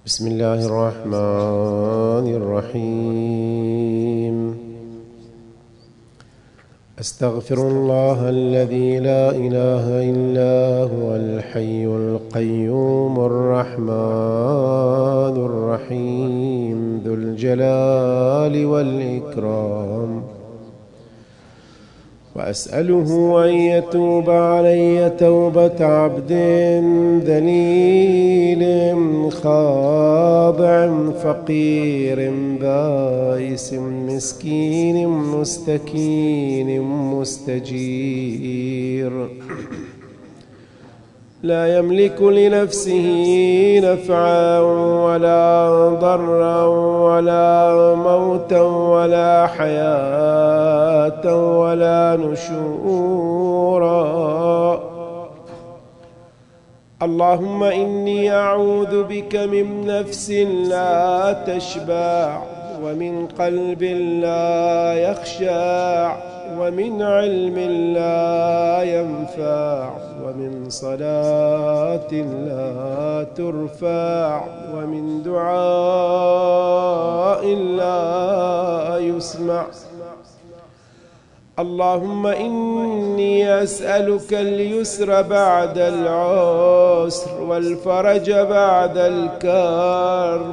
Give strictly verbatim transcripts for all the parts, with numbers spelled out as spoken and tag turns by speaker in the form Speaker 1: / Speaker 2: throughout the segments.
Speaker 1: بسم الله الرحمن الرحيم. أستغفر الله الذي لا إله إلا هو الحي القيوم الرحمن الرحيم ذو الجلال والإكرام، وأسأله أن يتوب علي توبة عبد ذليل خاضع فقير بائس مسكين مستكين مستجير، لا يملك لنفسه نفعا ولا ضرا ولا موتا ولا حياة ولا نشورا. اللهم إني أعوذ بك من نفس لا تشبع، ومن قلب لا يخشع، ومن علم لا ينفع، ومن صلاة لا ترفع، ومن دعاء لا يسمع. اللهم إني أسألك اليسر بعد العسر، والفرج بعد الكرب،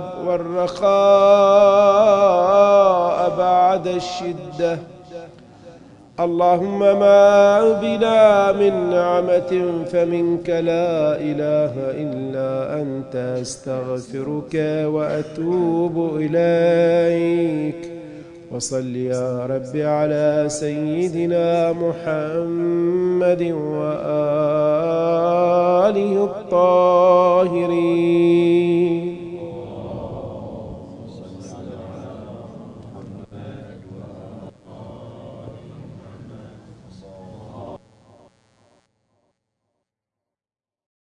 Speaker 1: والرخاء بعد الشدة. اللهم ما بنا من نعمة فمنك لا إله إلا أنت، أستغفرك وأتوب إليك. وصل يا رب على سيدنا محمد وآله الطاهرين.